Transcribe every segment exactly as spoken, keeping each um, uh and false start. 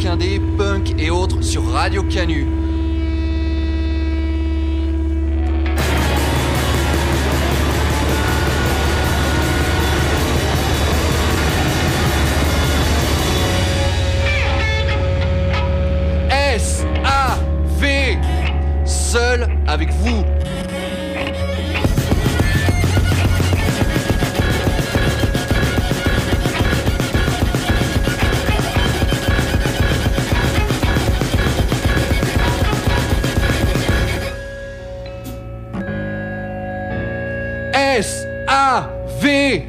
indé, punk et autres sur Radio Canu. S A V, seul avec vous. S A V.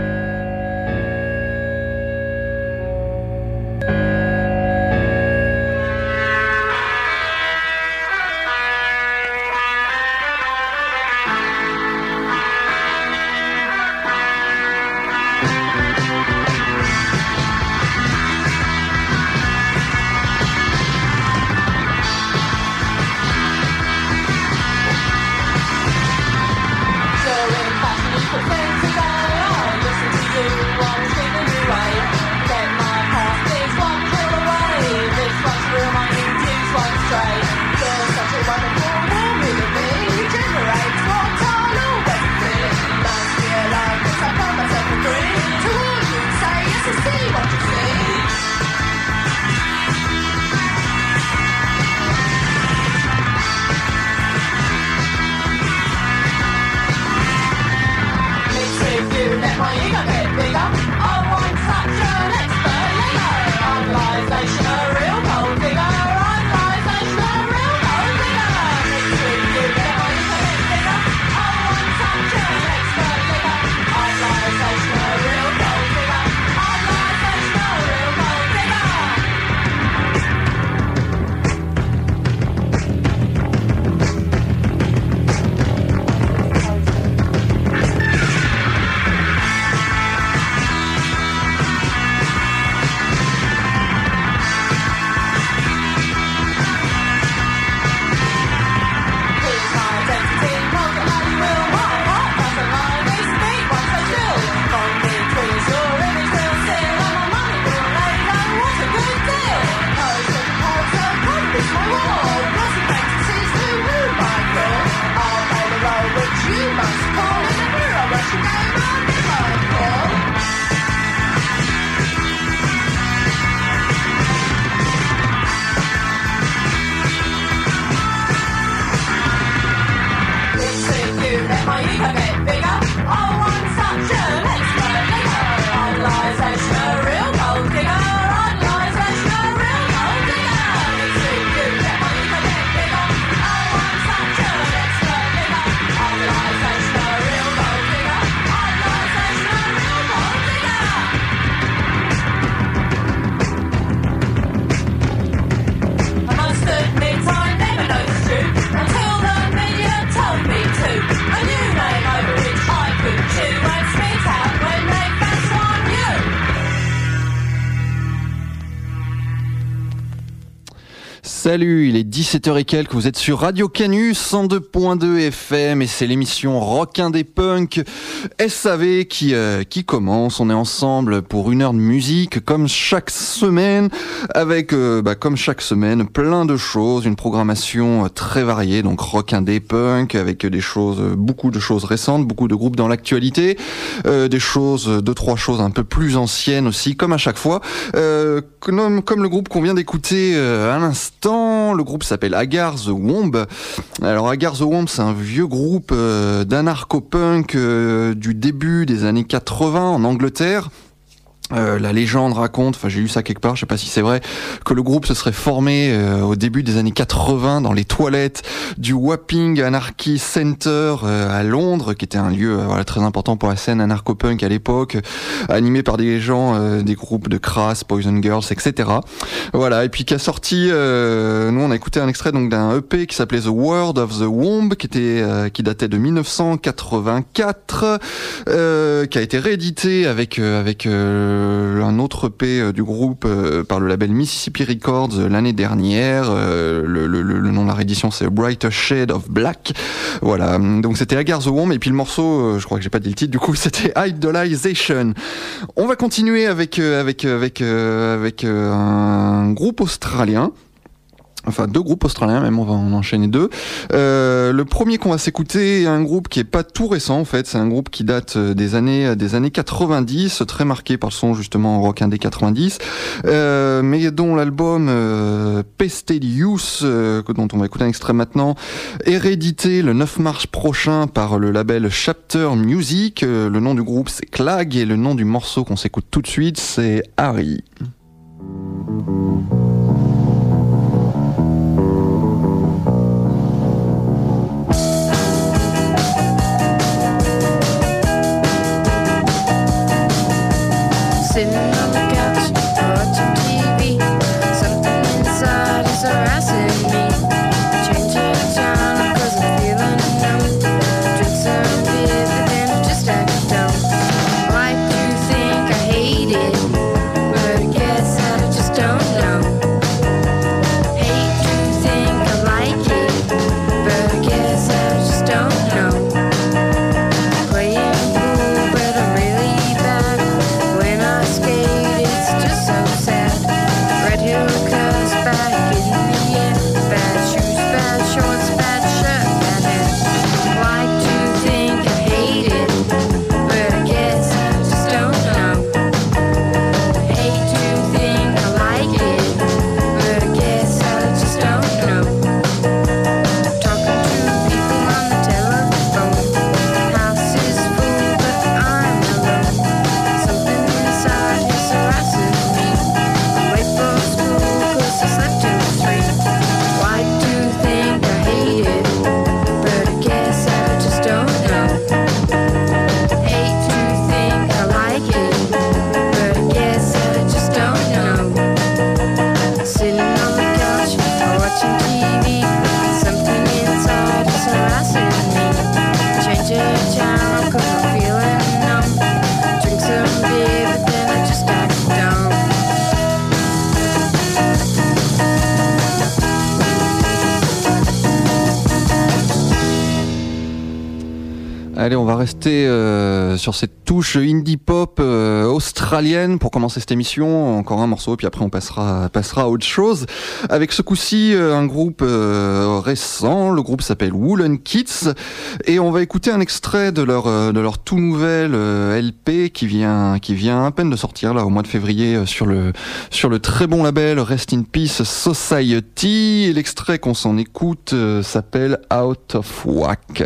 Salut, il est dix-sept heures et quelques, vous êtes sur Radio Canu cent deux point deux F M et c'est l'émission Rock Indé Punk S A V qui, euh, qui commence. On est ensemble pour une heure de musique comme chaque semaine avec, euh, bah, comme chaque semaine, plein de choses, une programmation très variée, donc Rock Indé Punk avec des choses, beaucoup de choses récentes, beaucoup de groupes dans l'actualité, euh, des choses, deux, trois choses un peu plus anciennes aussi, comme à chaque fois, euh, comme, comme le groupe qu'on vient d'écouter euh, à l'instant. Le groupe s'appelle Agar the Womb. Alors Agar the Womb, c'est un vieux groupe euh, d'anarcho-punk euh, du début des années quatre-vingts en Angleterre. Euh, la légende raconte, enfin j'ai lu ça quelque part, je sais pas si c'est vrai, que le groupe se serait formé euh, au début des années quatre-vingts dans les toilettes du Wapping Anarchy Center euh, à Londres, qui était un lieu euh, voilà, très important pour la scène anarcho-punk à l'époque, euh, animé par des gens, euh, des groupes de Crass, Poison Girls, et cetera. Voilà, et puis qui a sorti, euh, nous on a écouté un extrait donc d'un E P qui s'appelait The Word of the Womb, qui était, euh, qui datait de dix-neuf cent quatre-vingt-quatre, euh, qui a été réédité avec euh, avec euh, euh, un autre E P du groupe euh, par le label Mississippi Records euh, l'année dernière. Euh, le, le, le nom de la réédition, c'est A Brighter Shade of Black. Voilà, donc c'était Agar the Worm, et puis le morceau, euh, je crois que j'ai pas dit le titre, du coup c'était Idolization. On va continuer avec, euh, avec, avec, euh, avec euh, un groupe australien. Enfin, deux groupes australiens, même, on va en enchaîner deux. Euh, le premier qu'on va s'écouter est un groupe qui est pas tout récent, en fait. C'est un groupe qui date des années, des années quatre-vingt-dix, très marqué par le son, justement, rock indé quatre-vingt-dix, euh, mais dont l'album euh, Pested Youth, euh, dont on va écouter un extrait maintenant, est réédité le neuf mars prochain par le label Chapter Music. Euh, le nom du groupe, c'est Clag, et le nom du morceau qu'on s'écoute tout de suite, c'est Harry. Sitting on the couch, watching T V. Something inside is harassing me. Change the channel cause I'm feeling numb. Drink some beer but then I just act dumb. Why do you think I hate it? But I guess I just don't know. Hate to think I like it, but I guess I just don't know. Playing pool but I'm really bad. When I skate, it's just so sad. Red Hill cuz back in the air. Bad shoes, bad shorts, bad shirt, bad hair. Why do you think I hate it? But I guess I just don't know. Hate to think I like it, but I guess I just don't know. Talking to people on the telephone. House is full, but I'm alone. Something inside is harassing me. I'm late for school cause I slept till three. Why do you think I hate it? But I guess I just don't know. Hate to think I like it, but I guess I just don't know. Sitting on the couch, watching T V. Something inside is harassing me. Change the channel cause I'm feeling numb. Drink some beer but then I just act dumb. Allez, on va rester euh, sur cette touche indie pop euh, australienne pour commencer cette émission. Encore un morceau, puis après on passera passera à autre chose. Avec ce coup-ci euh, un groupe euh, récent. Le groupe s'appelle Woolen Kids, et on va écouter un extrait de leur euh, de leur tout nouvelle euh, L P qui vient qui vient à peine de sortir là au mois de février euh, sur le sur le très bon label Rest in Peace Society. Et l'extrait qu'on s'en écoute euh, s'appelle Out of Whack.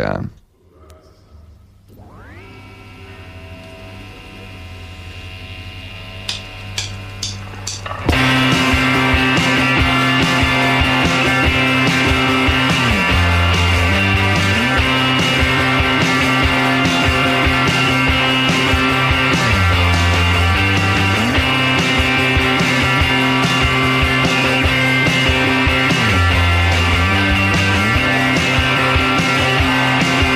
Thank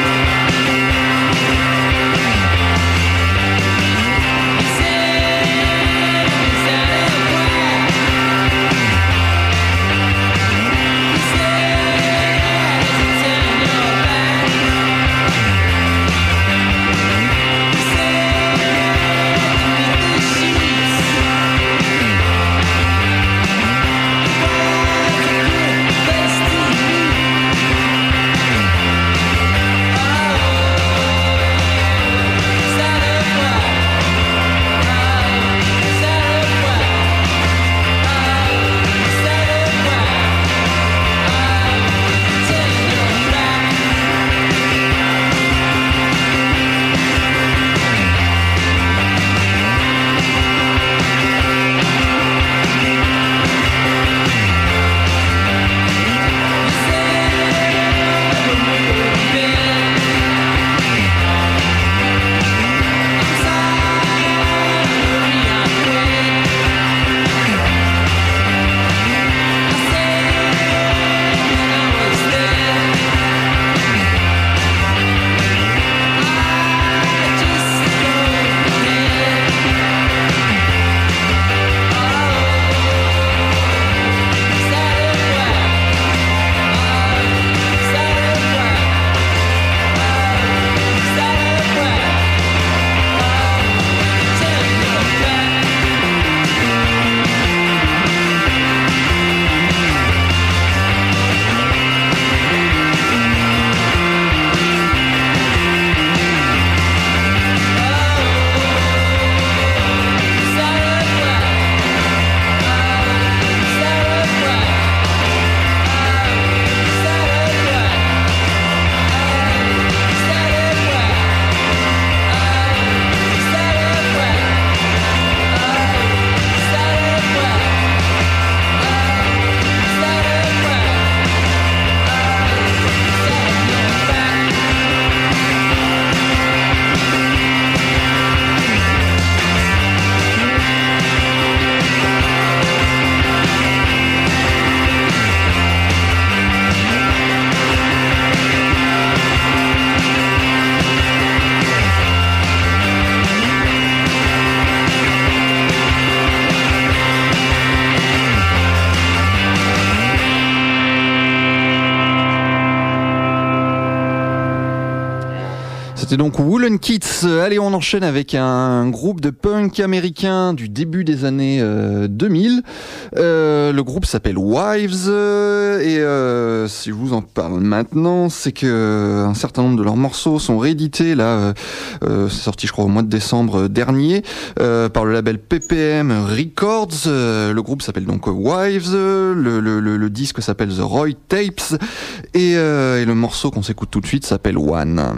C'était donc Woolen Kids. Allez, on enchaîne avec un groupe de punk américain du début des années euh, deux mille. Euh, le groupe s'appelle Wives euh, et euh, si je vous en parle maintenant, c'est que un certain nombre de leurs morceaux sont réédités. Là, euh, euh, c'est sorti, je crois, au mois de décembre dernier euh, par le label P P M Records. Euh, le groupe s'appelle donc Wives. Le, le, le, le disque s'appelle The Roy Tapes et, euh, et le morceau qu'on s'écoute tout de suite s'appelle One.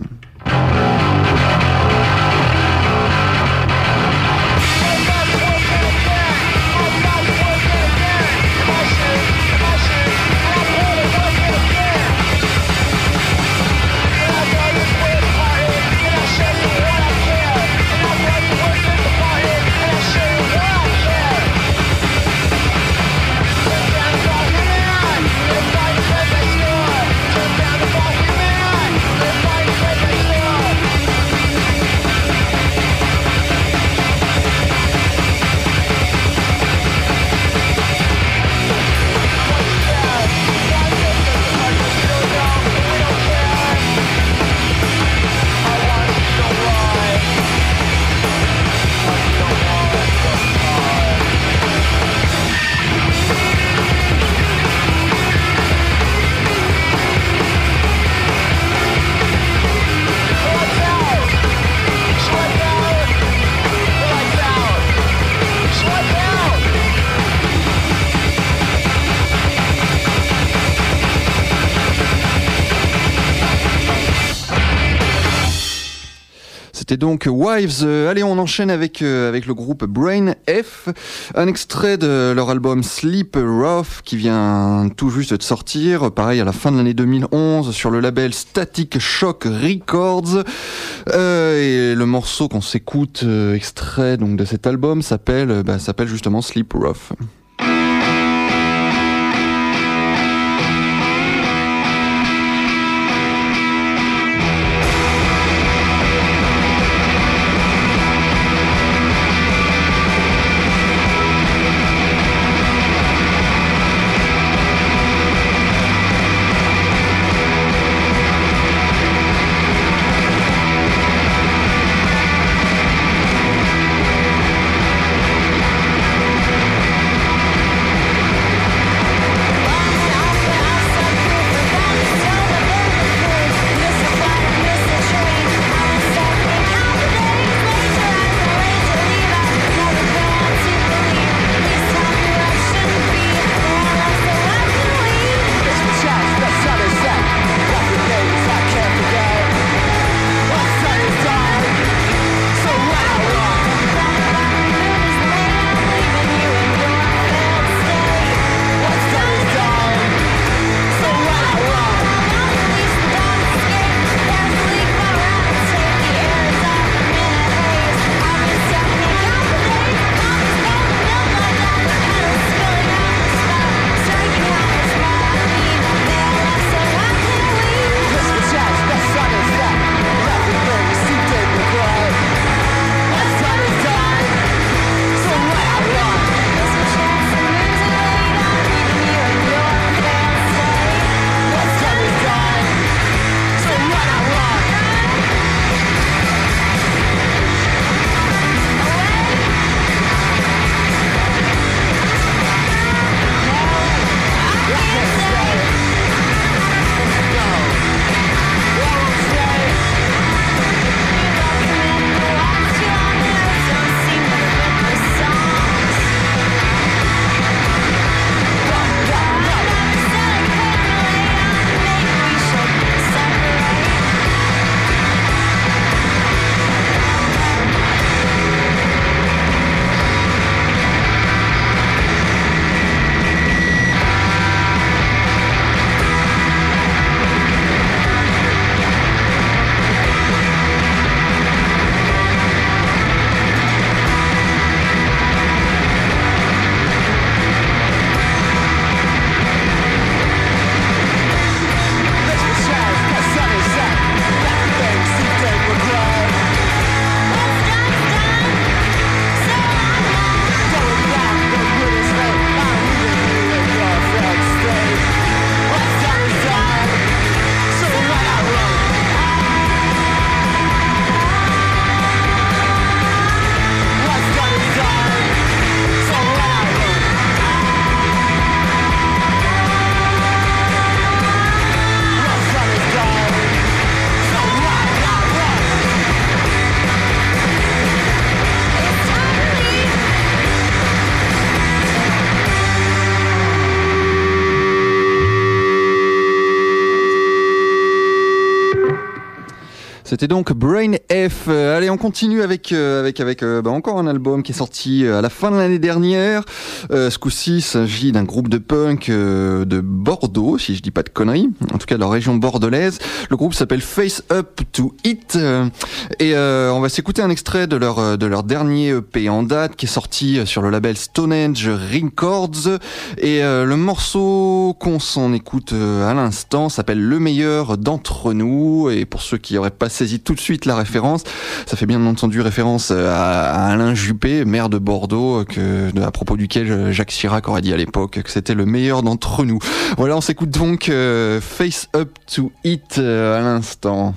C'était donc Wives. Euh, allez, on enchaîne avec euh, avec le groupe Brain F. Un extrait de leur album Sleep Rough qui vient tout juste de sortir. Pareil, à la fin de l'année deux mille onze sur le label Static Shock Records. Euh, et le morceau qu'on s'écoute euh, extrait donc de cet album s'appelle bah, s'appelle justement Sleep Rough. C'était donc Brain F. Euh, allez, on continue avec euh, avec avec euh, bah, encore un album qui est sorti euh, à la fin de l'année dernière. Euh, ce coup-ci, il s'agit d'un groupe de punk euh, de Bordeaux, si je dis pas de conneries. En tout cas, de la région bordelaise. Le groupe s'appelle Face Up to It. Euh, et euh, on va s'écouter un extrait de leur de leur dernier E P en date qui est sorti sur le label Stonehenge Records. Et euh, le morceau qu'on s'en écoute euh, à l'instant s'appelle Le meilleur d'entre nous. Et pour ceux qui auraient pas saisi tout de suite la référence, ça fait bien entendu référence à, à Alain Juppé, maire de Bordeaux, que, à propos duquel Jacques Chirac aurait dit à l'époque que c'était le meilleur d'entre nous. Voilà, on s'écoute donc euh, Face Up to It euh, à l'instant.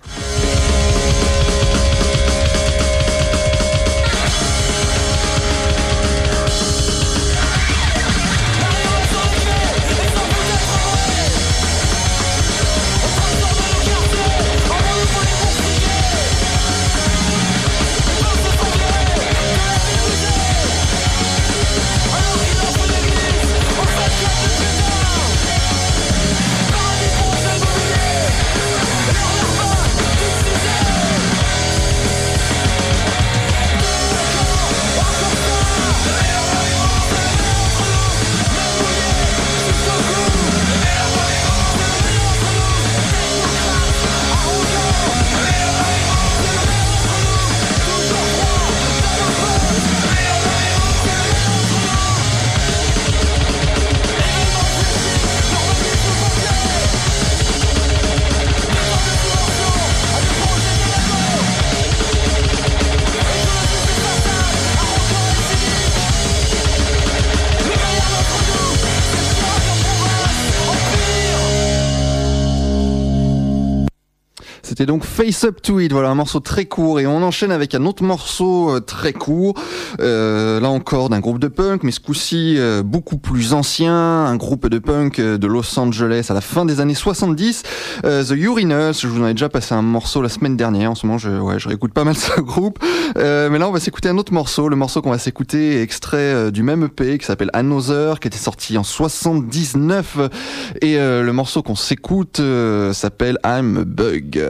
C'était donc Face Up to It, voilà, un morceau très court, et on enchaîne avec un autre morceau euh, très court, euh, là encore d'un groupe de punk, mais ce coup-ci euh, beaucoup plus ancien, un groupe de punk euh, de Los Angeles à la fin des années soixante-dix, euh, The Urinals. Je vous en ai déjà passé un morceau la semaine dernière, en ce moment je, ouais, je réécoute pas mal ce groupe, euh, mais là on va s'écouter un autre morceau. Le morceau qu'on va s'écouter est extrait euh, du même E P qui s'appelle Another, qui était sorti en soixante-dix-neuf, et euh, le morceau qu'on s'écoute euh, s'appelle I'm a Bug.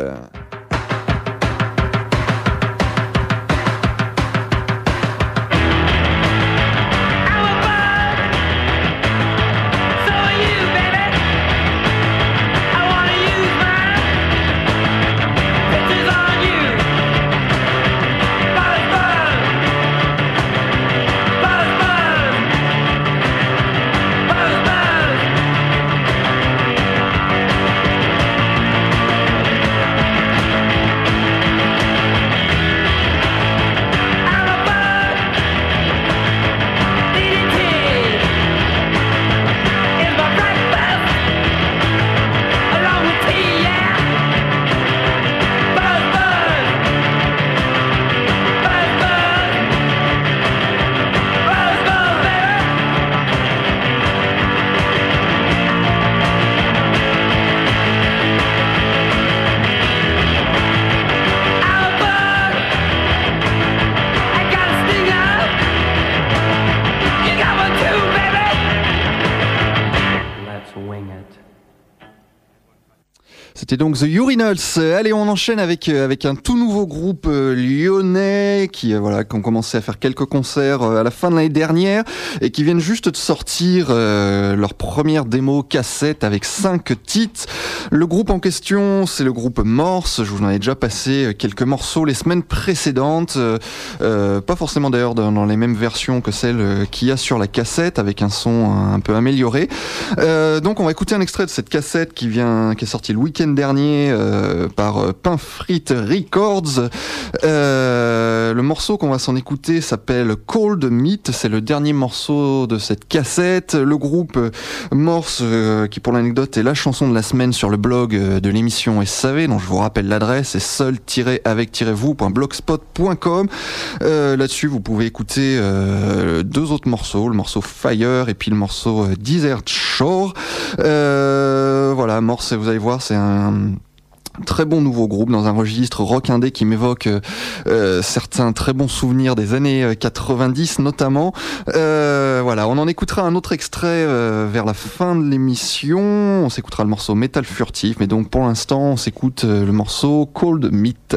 C'était donc The Urinals. Allez, on enchaîne avec avec un tout nouveau groupe euh, lyonnais qui euh, voilà qui ont commencé à faire quelques concerts euh, à la fin de l'année dernière et qui viennent juste de sortir euh, leur première démo cassette avec cinq titres. Le groupe en question, c'est le groupe Morse. Je vous en ai déjà passé quelques morceaux les semaines précédentes, euh, euh, pas forcément d'ailleurs dans, dans les mêmes versions que celles qu'il y a sur la cassette, avec un son un peu amélioré. Euh, donc on va écouter un extrait de cette cassette qui vient qui est sortie le week-end dernier euh, par Pain Frites Records. Euh, le morceau qu'on va s'en écouter s'appelle Cold Meat, c'est le dernier morceau de cette cassette. Le groupe Morse, euh, qui pour l'anecdote est la chanson de la semaine sur le blog de l'émission S A V, dont je vous rappelle l'adresse, c'est seul-avec-vous point blogspot point com. Euh, là-dessus vous pouvez écouter euh, deux autres morceaux, le morceau Fire et puis le morceau Desert Shore. Euh, voilà, Morse, vous allez voir, c'est un Très bon nouveau groupe dans un registre rock indé qui m'évoque euh, certains très bons souvenirs des années quatre-vingt-dix notamment. Euh, voilà, on en écoutera un autre extrait euh, vers la fin de l'émission. On s'écoutera le morceau Metal Furtif, mais donc pour l'instant on s'écoute euh, le morceau Cold Meat.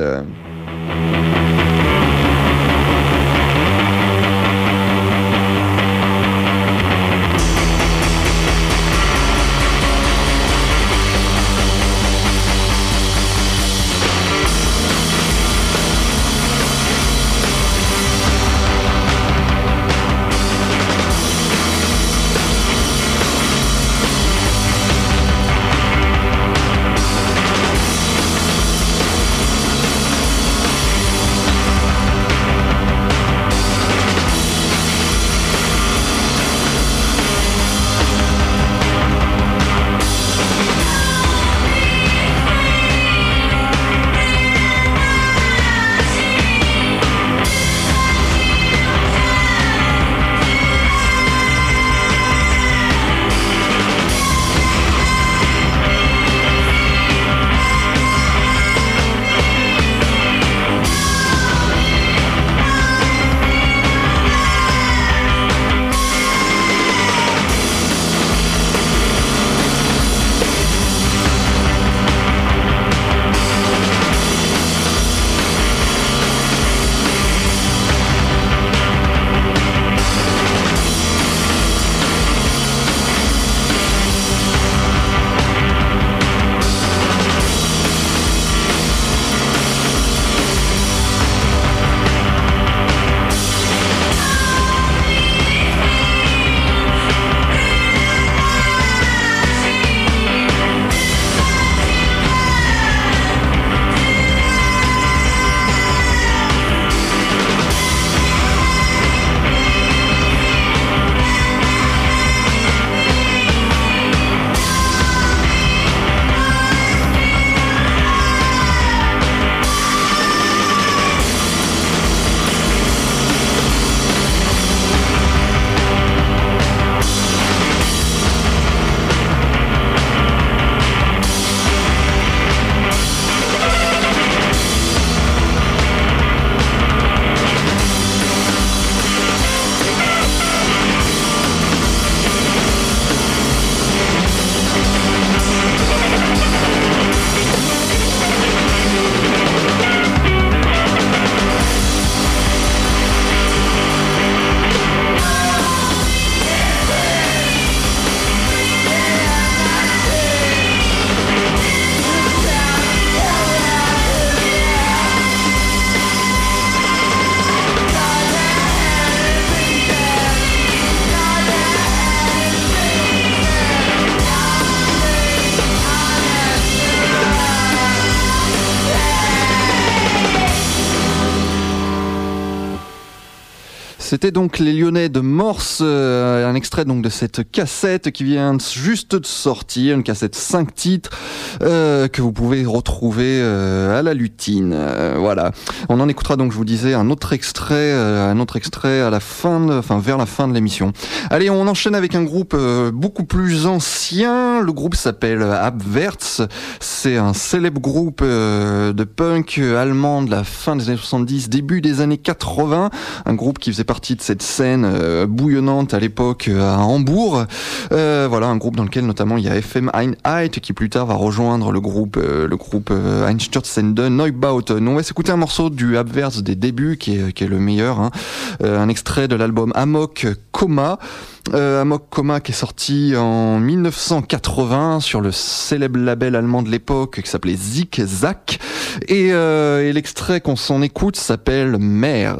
C'était donc les Lyonnais de Morse, euh, un extrait donc de cette cassette qui vient juste de sortir, une cassette cinq titres euh, que vous pouvez retrouver euh, à la Lutine. Euh, voilà. On en écoutera donc, je vous disais, un autre extrait, euh, un autre extrait à la fin, de, enfin vers la fin de l'émission. Allez, on enchaîne avec un groupe euh, beaucoup plus ancien. Le groupe s'appelle Abwärts. C'est un célèbre groupe euh, de punk allemand de la fin des années soixante-dix, début des années quatre-vingts. Un groupe qui faisait partie de cette scène euh, bouillonnante à l'époque euh, à Hambourg. Euh, voilà, un groupe dans lequel notamment il y a F M Einheit qui plus tard va rejoindre le groupe euh, le groupe euh, Einstürzende Neubauten. On va s'écouter un morceau du Abwärts des débuts qui est, qui est le meilleur, hein. euh, un extrait de l'album Amok Coma. Euh, Amok Coma qui est sorti en mille neuf cent quatre-vingts sur le célèbre label allemand de l'époque qui s'appelait Zick Zack et, euh, et l'extrait qu'on s'en écoute s'appelle Mère.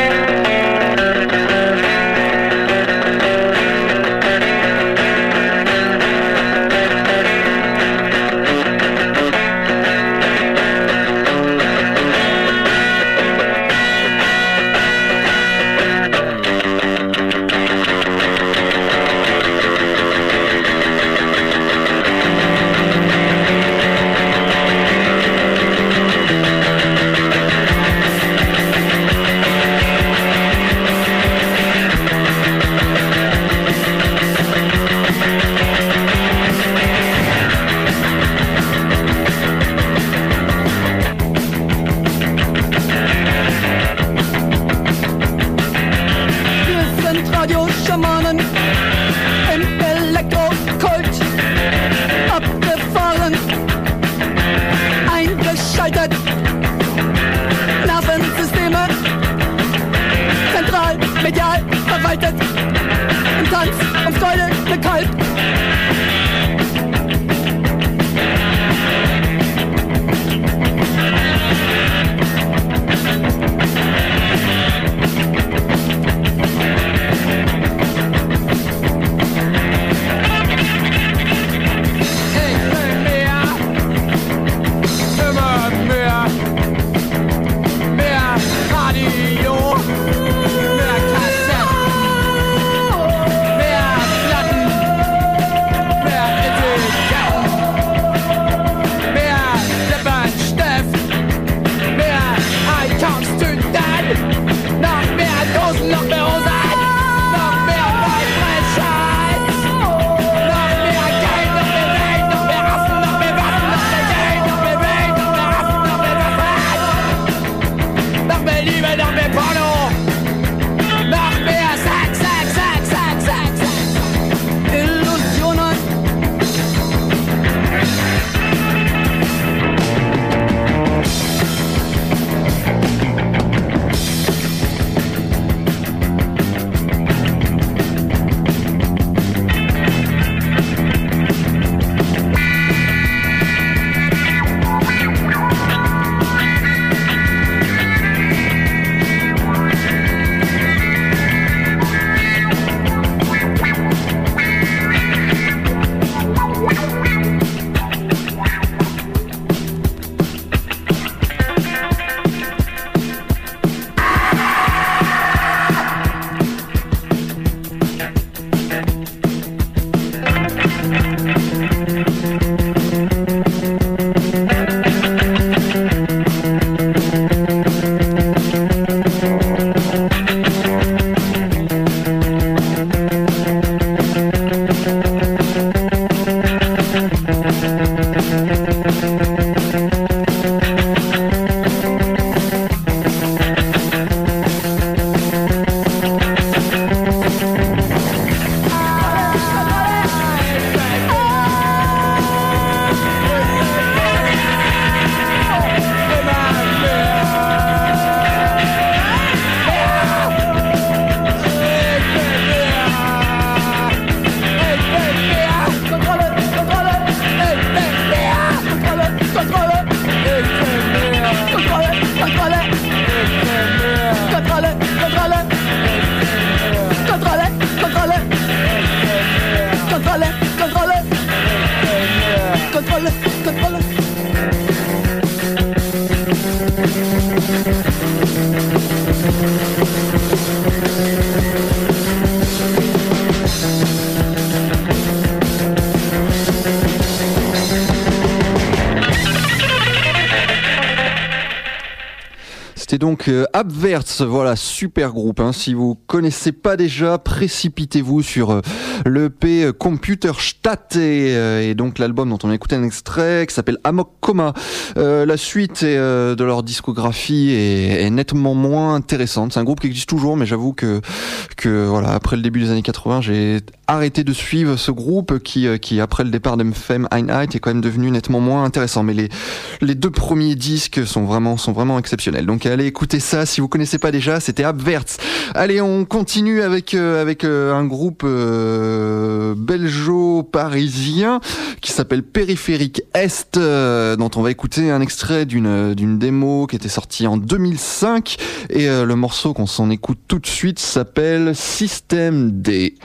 Thank Donc euh, Abwärts, voilà, super groupe, hein. Si vous connaissez pas déjà, précipitez-vous sur euh, le E P Computerstadt et, euh, et donc l'album dont on a écouté un extrait qui s'appelle Amok Coma. Euh, la suite est, euh, de leur discographie est, est nettement moins intéressante. C'est un groupe qui existe toujours, mais j'avoue que que voilà, après le début des années quatre-vingts, j'ai arrêté de suivre ce groupe qui euh, qui après le départ d'M F M Einheit est quand même devenu nettement moins intéressant. Mais les les deux premiers disques sont vraiment sont vraiment exceptionnels. Donc allez écoutez ça si vous connaissez pas déjà, c'était Abwärts. Allez, on continue avec euh, avec euh, un groupe euh, belgeo-parisien qui s'appelle Périphérique Est, euh, dont on va écouter un extrait d'une d'une démo qui était sortie en deux mille cinq et euh, le morceau qu'on s'en écoute tout de suite s'appelle Système D.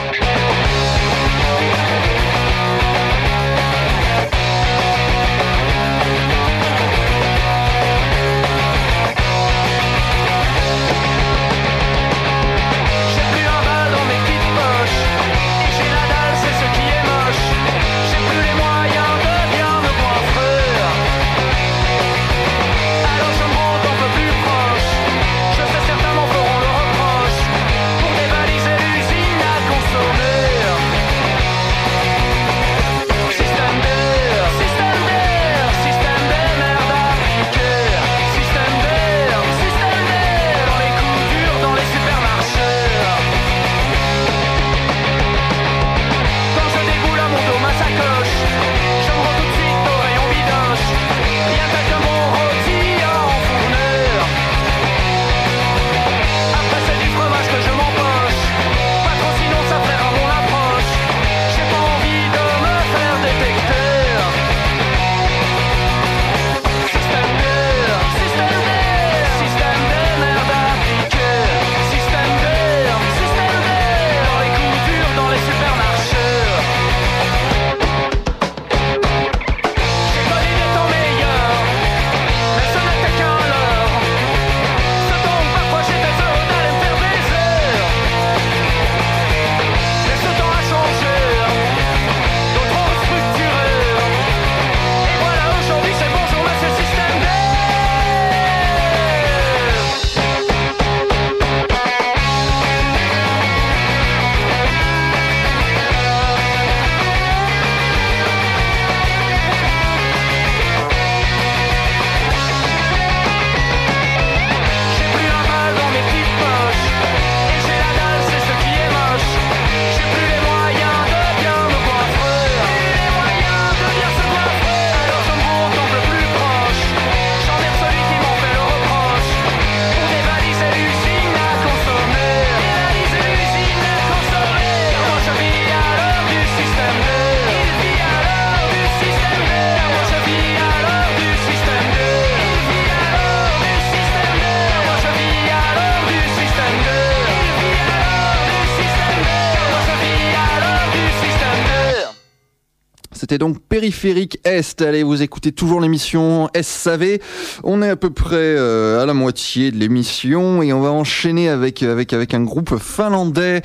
C'était donc Périphérique Est. Allez, vous écoutez toujours l'émission S A V. On est à peu près euh, à la moitié de l'émission et on va enchaîner avec avec avec un groupe finlandais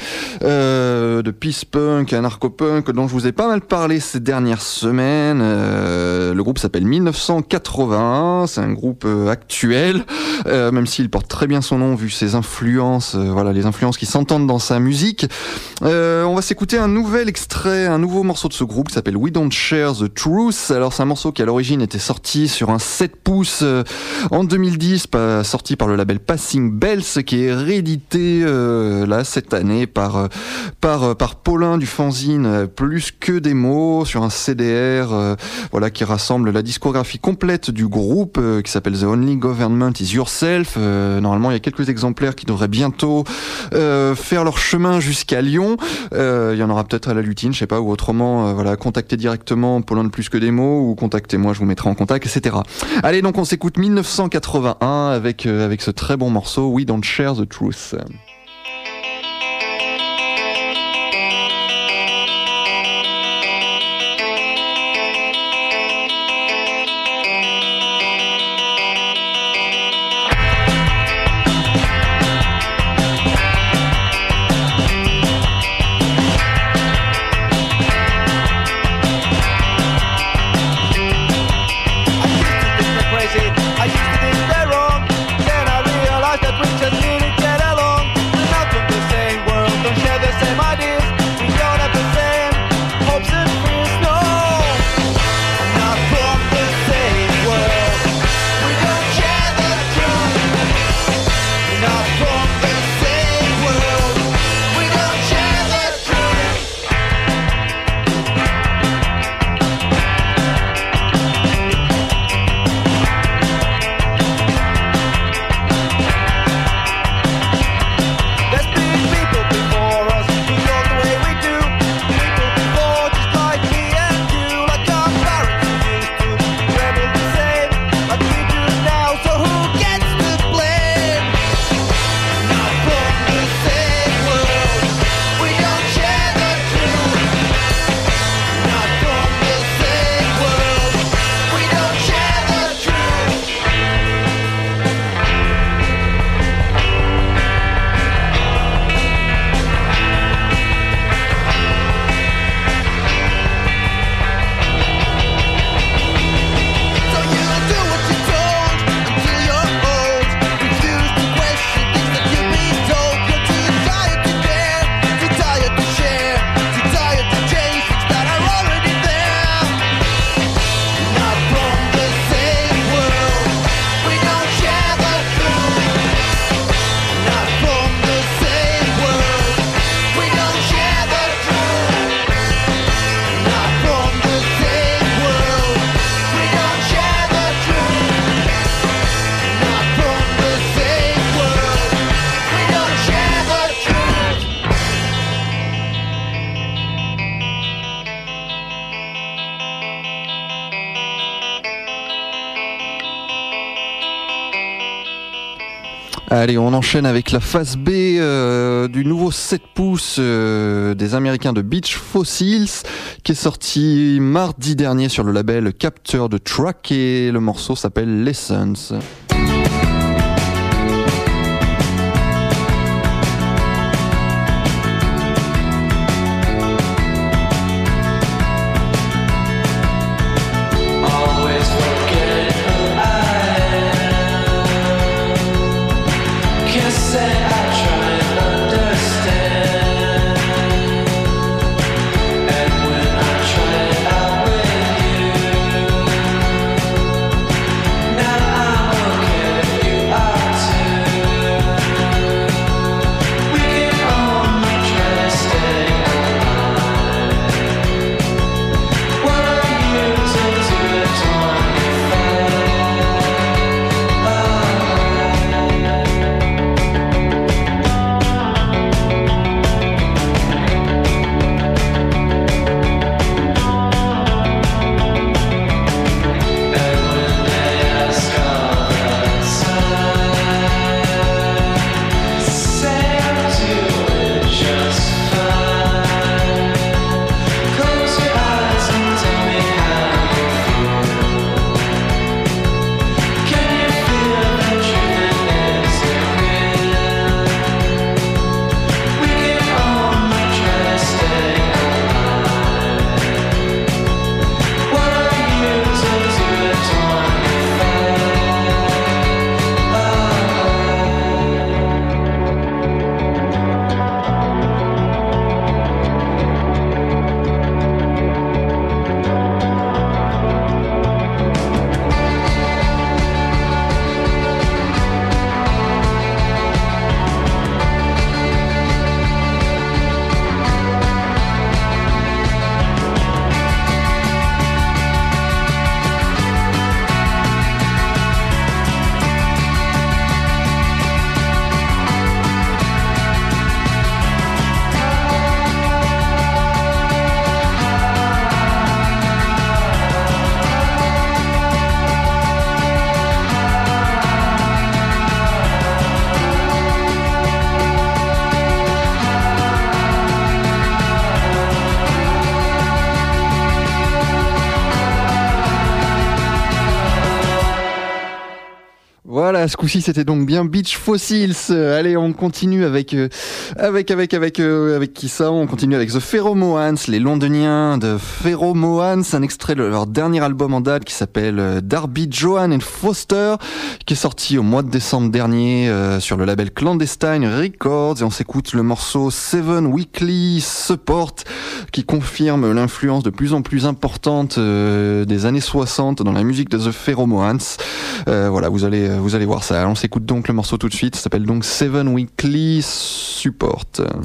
euh, de peace punk, anarcho-punk dont je vous ai pas mal parlé ces dernières semaines. Euh, le groupe s'appelle mille neuf cent quatre-vingt-un. C'est un groupe euh, actuel, euh, même s'il porte très bien son nom vu ses influences. Euh, voilà, les influences qui s'entendent dans sa musique. Euh, on va s'écouter un nouvel extrait, un nouveau morceau de ce groupe qui s'appelle We Don't Share the Truth. Alors c'est un morceau qui à l'origine était sorti sur un sept pouces euh, en deux mille dix, pas, sorti par le label Passing Bells, qui est réédité euh, là cette année par euh, par euh, par Paulin du fanzine euh, Plus que des mots sur un C D R euh, voilà qui rassemble la discographie complète du groupe euh, qui s'appelle The Only Government Is Yourself. Euh, normalement il y a quelques exemplaires qui devraient bientôt euh, faire leur chemin jusqu'à Lyon. Euh, il y en aura peut-être à la Lutine, je sais pas, ou autrement euh, voilà, contactez directement Paulin de Plus que des mots ou contactez-moi, je vous mettrai en contact, et cetera. Allez, donc on s'écoute mille neuf cent quatre-vingt-un avec euh, avec ce très bon morceau We Don't Share the Truth. Allez, on enchaîne avec la phase B euh, du nouveau sept pouces euh, des Américains de Beach Fossils, qui est sorti mardi dernier sur le label Capture the Track, et le morceau s'appelle Lessons. Now I'm Voilà, ce coup-ci c'était donc bien Beach Fossils. Euh, allez, on continue avec euh, avec avec avec euh, avec qui ça? On continue avec The Pheromones, les Londoniens de Pheromones, un extrait de leur dernier album en date qui s'appelle euh, Darby, Johan and Foster, qui est sorti au mois de décembre dernier euh, sur le label Clandestine Records, et on s'écoute le morceau Seven Weekly Support, qui confirme l'influence de plus en plus importante euh, des années soixante dans la musique de The Pheromones. Euh, voilà, vous allez vous allez voir ça. On s'écoute donc le morceau tout de suite. Ça s'appelle donc Seven Weekly Support.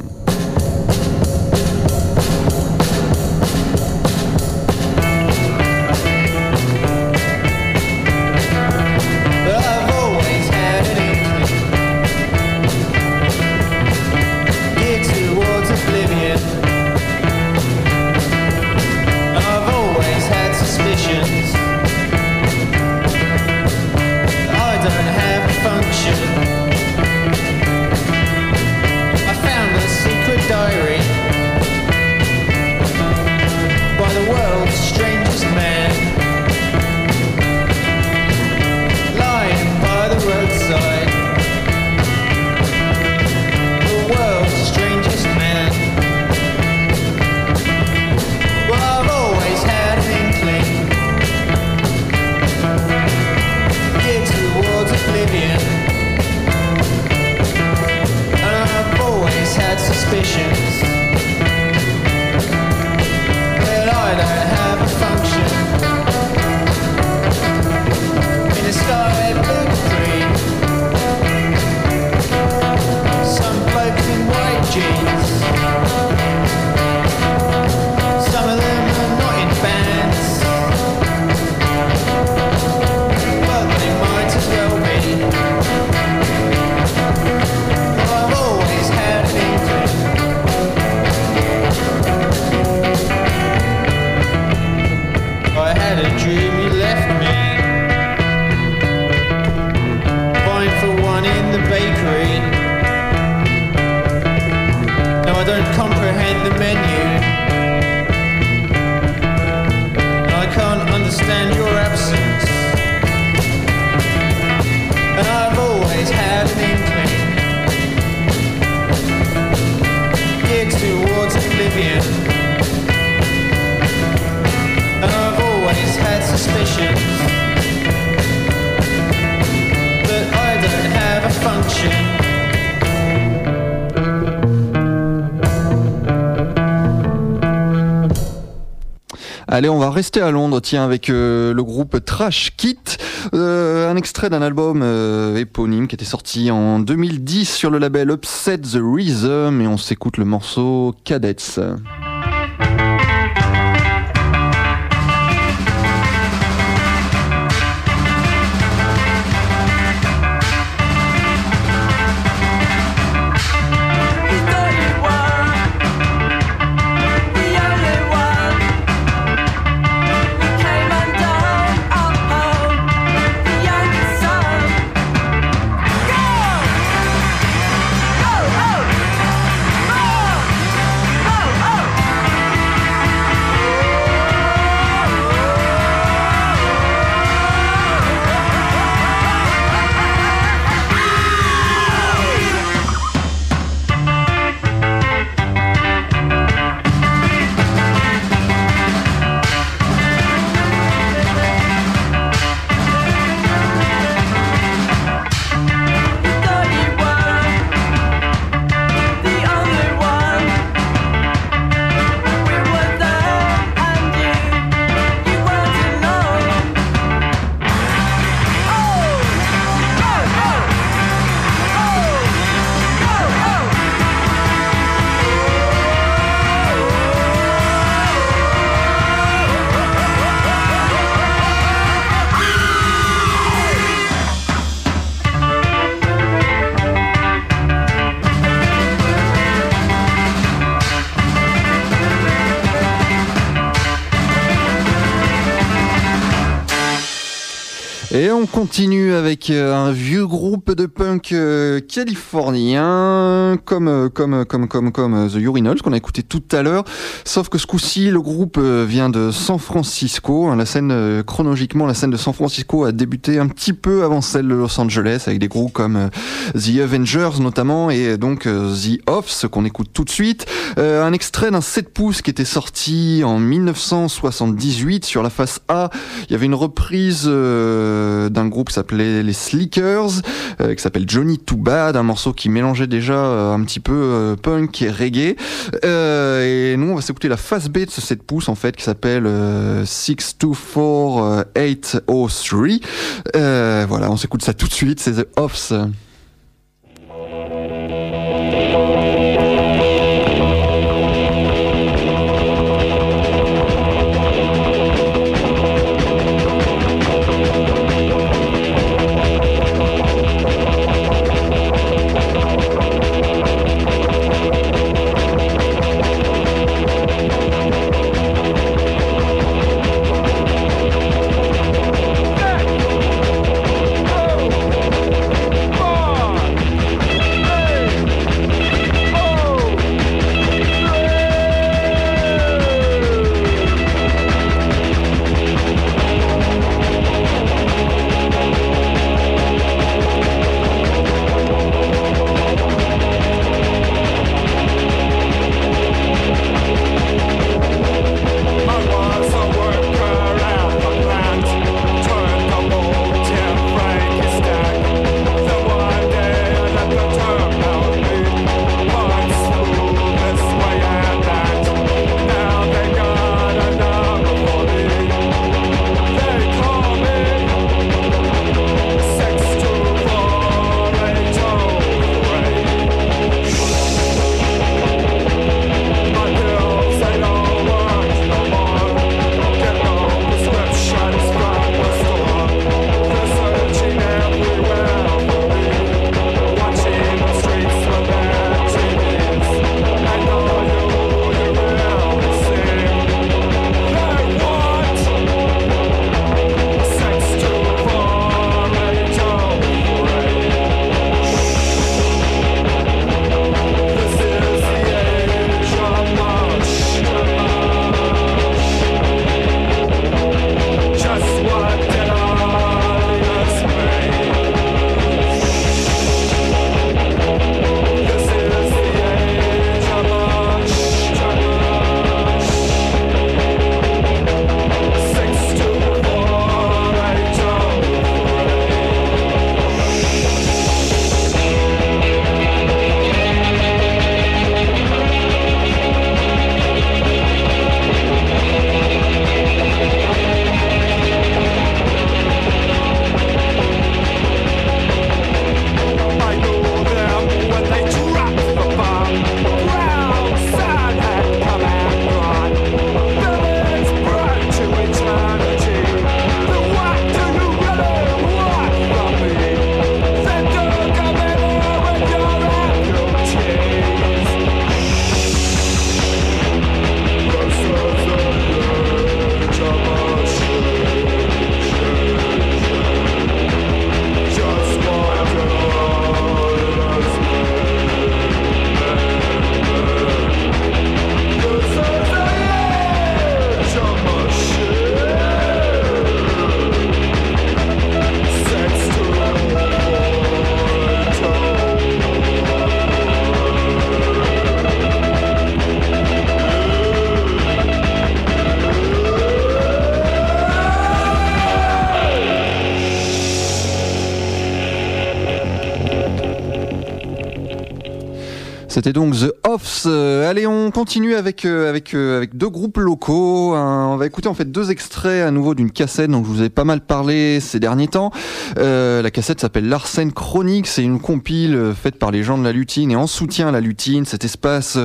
Allez, on va rester à Londres, tiens, avec euh, le groupe Trash Kit, euh, un extrait d'un album euh, éponyme qui était sorti en deux mille dix sur le label Upset the Rhythm, et on s'écoute le morceau Cadets. Oh! Et on continue avec un vieux groupe de punk euh, californien, comme euh, comme comme comme comme The Urinals qu'on a écouté tout à l'heure. Sauf que ce coup-ci, le groupe euh, vient de San Francisco. La scène euh, chronologiquement, la scène de San Francisco a débuté un petit peu avant celle de Los Angeles, avec des groupes comme euh, The Avengers notamment, et donc euh, The Offs qu'on écoute tout de suite. Euh, un extrait d'un sept pouces qui était sorti en dix-neuf cent soixante-dix-huit. Sur la face A, il y avait une reprise euh, d'un groupe qui s'appelait les Slickers, euh, qui s'appelle Johnny Too Bad, un morceau qui mélangeait déjà euh, un petit peu euh, punk et reggae. Euh, et nous, on va s'écouter la face B de ce sept pouces en fait, qui s'appelle euh, six two four eight oh three. Euh, voilà, on s'écoute ça tout de suite, c'est The Offs. C'était donc The Offs. Euh, allez, on continue avec euh, avec euh, avec deux groupes locaux. Un, on va écouter en fait deux extraits à nouveau d'une cassette dont je vous ai pas mal parlé ces derniers temps. Euh, la cassette s'appelle Larsen Chronique. C'est une compile faite par les gens de la Lutine et en soutien à la Lutine, cet espace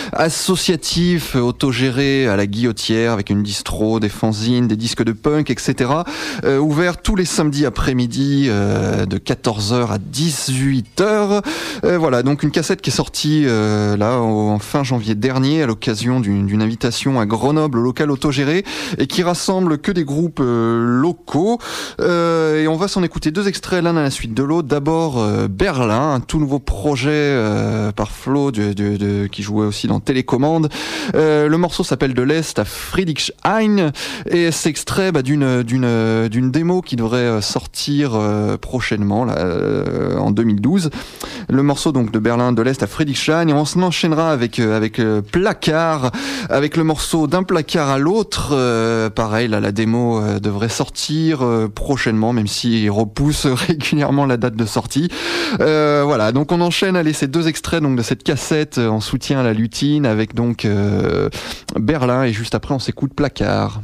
associatif, autogéré à la Guillotière, avec une distro, des fanzines, des disques de punk, et cetera. Euh, ouvert tous les samedis après-midi euh, de quatorze heures à dix-huit heures. Euh, voilà, donc une cassette qui est sortie euh, là en fin janvier dernier à l'occasion d'une, d'une invitation à Grenoble au local autogéré et qui rassemble que des groupes euh, locaux. Euh, et on va s'en écouter deux extraits l'un à la suite de l'autre. D'abord euh, Berlin, un tout nouveau projet euh, par Flo de, de, de, qui jouait aussi dans Télécommande. Euh, le morceau s'appelle De l'Est à Friedrichshain et c'est extrait bah, d'une, d'une, d'une démo qui devrait sortir euh, prochainement là, euh, en deux mille douze. Le morceau donc de Berlin, De l'Est à Friedrichshain, et on s'enchaînera avec euh, avec euh, Placard, avec le morceau D'un placard à l'autre. Euh, pareil, là la démo euh, devrait sortir euh, prochainement, même s'il repousse régulièrement la date de sortie. Euh, voilà, donc on enchaîne. Allez, ces deux extraits donc de cette cassette en soutien à la lutine, avec donc euh, Berlin, et juste après on s'écoute Placard.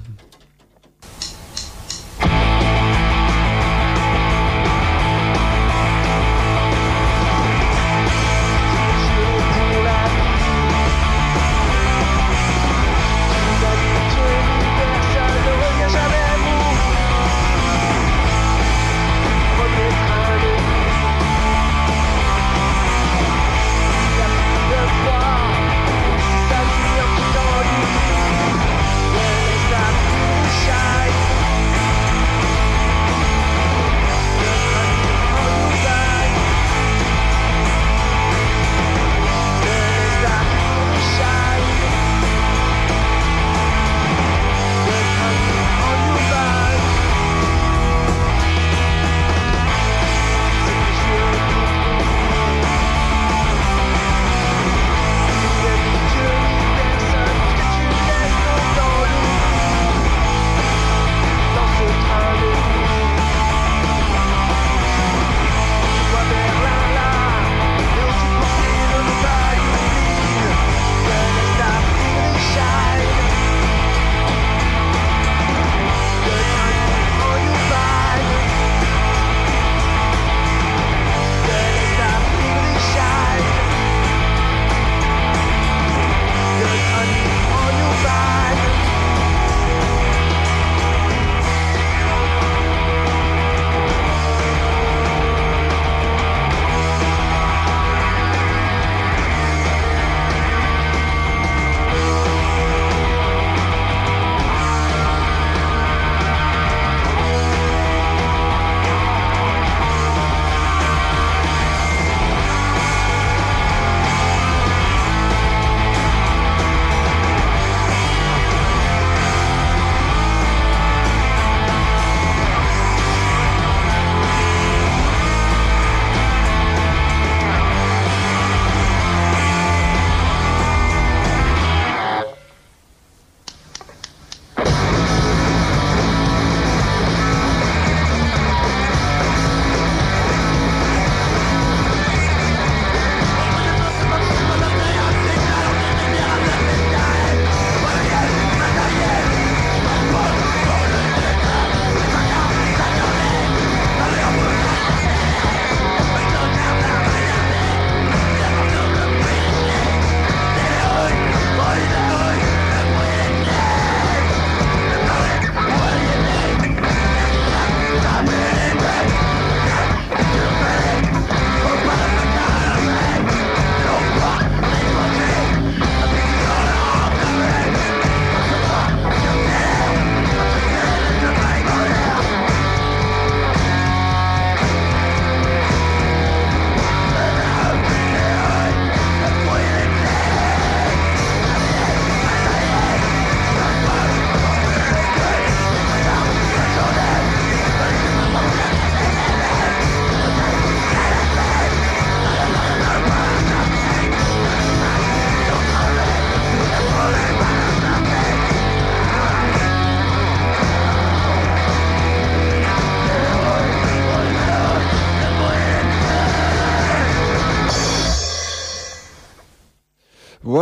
Stop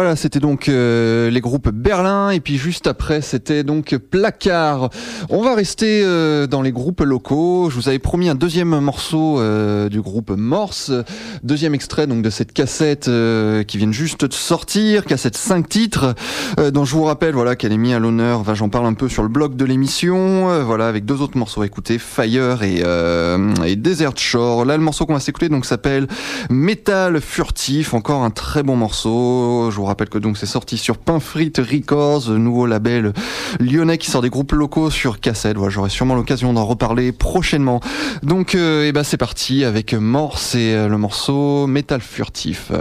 Voilà, c'était donc euh, les groupes Berlin, et puis juste après c'était donc Placard. On va rester euh, dans les groupes locaux. Je vous avais promis un deuxième morceau euh, du groupe Morse, deuxième extrait donc de cette cassette euh, qui vient juste de sortir, cassette cinq titres, euh, dont je vous rappelle voilà qu'elle est mise à l'honneur. Enfin, j'en parle un peu sur le blog de l'émission, euh, voilà, avec deux autres morceaux à écouter, Fire et, euh, et Desert Shore. Là, le morceau qu'on va s'écouter donc s'appelle Metal Furtif, encore un très bon morceau. Je vous rappelle que donc c'est sorti sur Pinfrit Records, nouveau label lyonnais qui sort des groupes locaux sur cassette. Voilà, j'aurai sûrement l'occasion d'en reparler prochainement. Donc, euh, et ben c'est parti avec Morse et euh, le morceau Metal Furtif.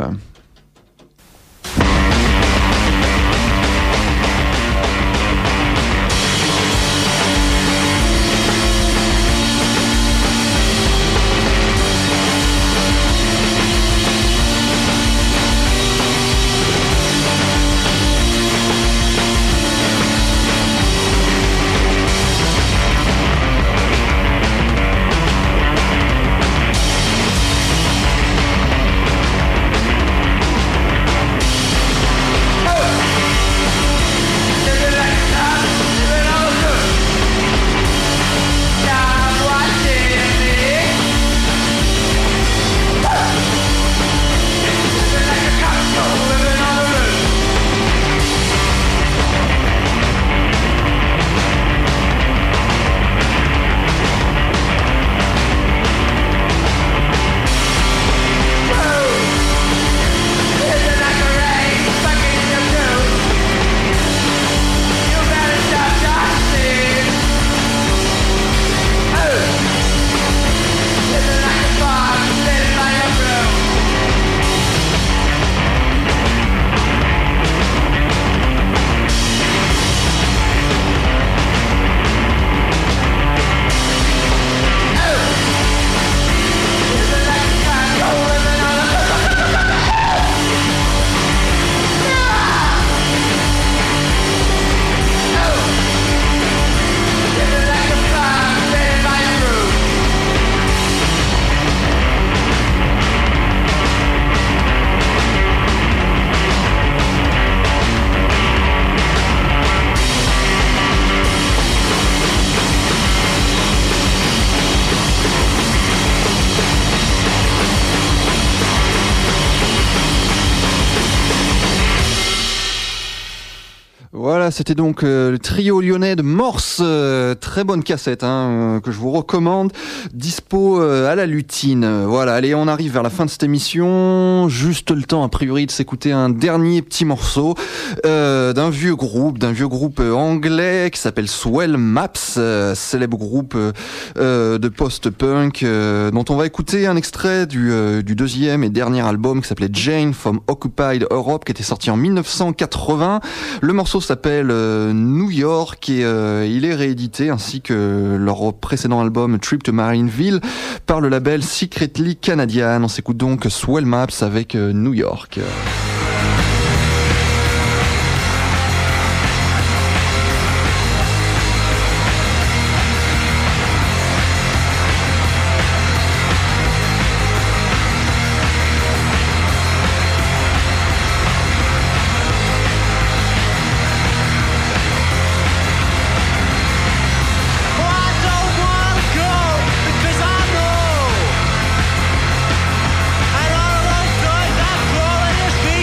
Voilà, c'était donc euh, le trio lyonnais de Morse, euh, très bonne cassette hein, euh, que je vous recommande, dispo euh, à la lutine. Voilà, allez, on arrive vers la fin de cette émission, juste le temps a priori de s'écouter un dernier petit morceau euh, d'un vieux groupe, d'un vieux groupe anglais qui s'appelle Swell Maps, euh, célèbre groupe euh, de post-punk euh, dont on va écouter un extrait du, euh, du deuxième et dernier album qui s'appelait Jane from Occupied Europe, qui était sorti en dix-neuf cent quatre-vingts. Le morceau s'appelle euh, New York et euh, il est réédité ainsi que leur précédent album Trip to Marineville par le label Secretly Canadian. On s'écoute donc Swell Maps avec euh, New York. And all of those guys that crawl in your feet.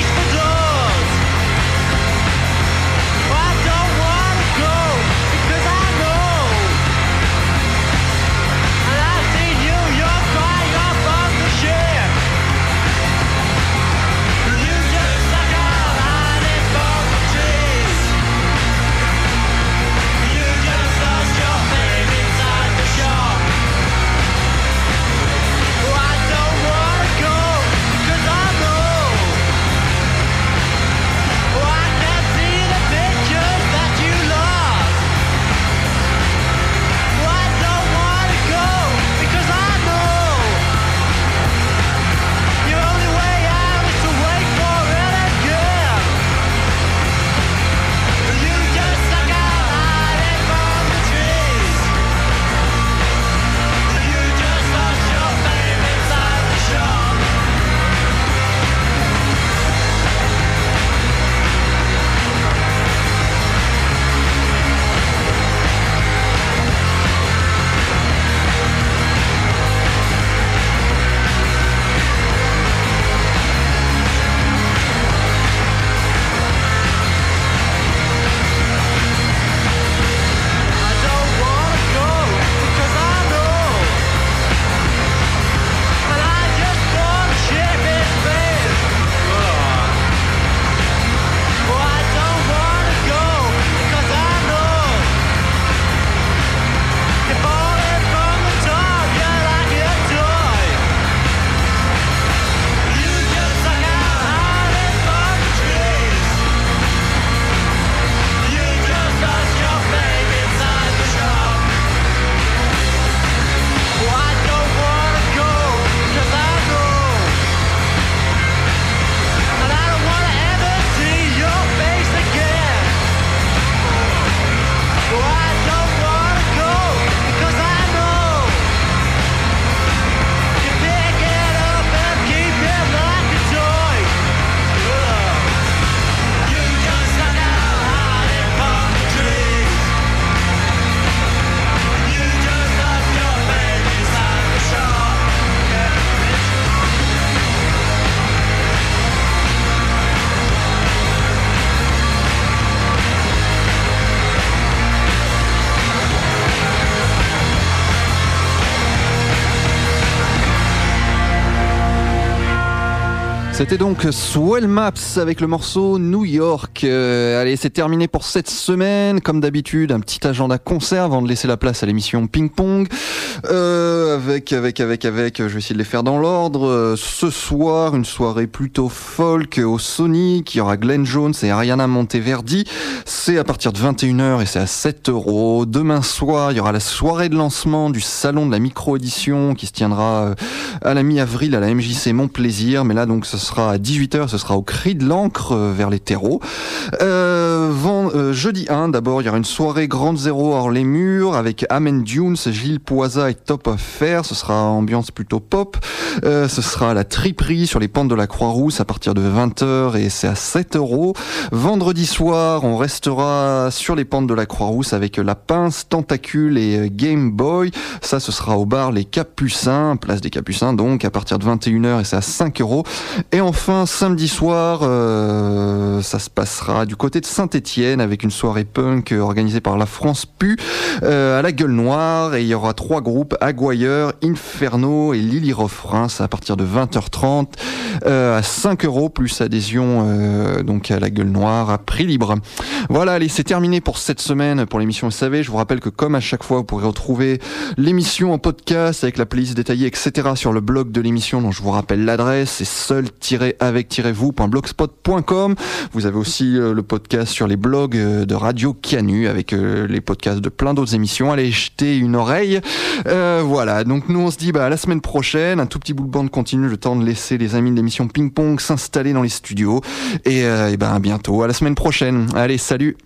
C'était donc Swell Maps avec le morceau New York. Euh, allez, c'est terminé pour cette semaine. Comme d'habitude, un petit agenda concert avant de laisser la place à l'émission Ping Pong. Euh, avec, avec, avec, avec, je vais essayer de les faire dans l'ordre. Euh, ce soir, une soirée plutôt folk au Sonic. Il y aura Glenn Jones et Ariana Monteverdi. C'est à partir de vingt et une heures et c'est à sept euros. Demain soir, il y aura la soirée de lancement du salon de la micro-édition qui se tiendra à la mi-avril à la M J C Mon Plaisir. Mais là, donc, ce sera à dix-huit heures, ce sera au Cri de l'Ancre euh, vers les terreaux. Euh, vend, euh, jeudi un, d'abord, il y aura une soirée Grande Zéro hors les murs avec Amen Dunes, Gilles Poisa et Top of Fair. Ce sera ambiance plutôt pop. Euh, ce sera à la Triperie sur les pentes de la Croix-Rousse à partir de vingt heures et c'est à sept euros. Vendredi soir, on restera sur les pentes de la Croix-Rousse avec La Pince, Tentacule et Game Boy. Ça, ce sera au bar Les Capucins, place des Capucins, donc à partir de vingt et une heures et c'est à cinq euros. Et enfin, samedi soir, euh, ça se passera du côté de Saint-Étienne avec une soirée punk organisée par la France Pu euh, à la Gueule Noire. Et il y aura trois groupes, Aguayer, Inferno et Lily Refrain. C'est à partir de vingt heures trente euh, à cinq euros plus adhésion euh, donc à la Gueule Noire à prix libre. Voilà, allez, c'est terminé pour cette semaine pour l'émission S A V. Je vous rappelle que comme à chaque fois, vous pourrez retrouver l'émission en podcast avec la playlist détaillée, et cetera sur le blog de l'émission dont je vous rappelle l'adresse, c'est seul-avec-vous point blogspot point com. Vous avez aussi euh, le podcast sur les blogs euh, de Radio Canu avec euh, les podcasts de plein d'autres émissions. Allez jeter une oreille. Euh, voilà, donc nous on se dit bah, à la semaine prochaine. Un tout petit bout de bande continue, le temps de laisser les amis de l'émission Ping Pong s'installer dans les studios. Et, euh, et ben à bientôt, à la semaine prochaine. Allez, salut.